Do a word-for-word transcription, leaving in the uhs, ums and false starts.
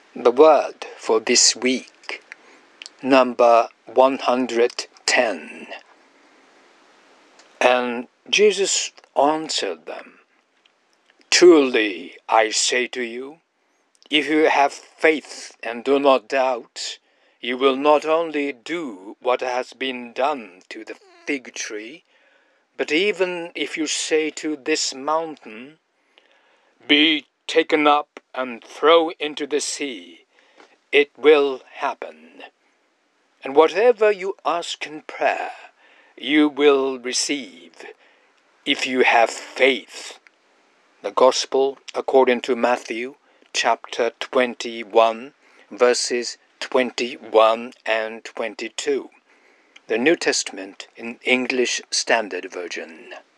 The word for this week, number one hundred ten. And Jesus answered them, "Truly I say to you, if you have faith and do not doubt, you will not only do what has been done to the fig tree, but even if you say to this mountain, 'Be taken up and thrown into the sea,' it will happen. And whatever you ask in prayer, you will receive, if you have faith." The Gospel according to Matthew, chapter twenty-one, verses twenty-one and twenty-two. The New Testament in English Standard Version.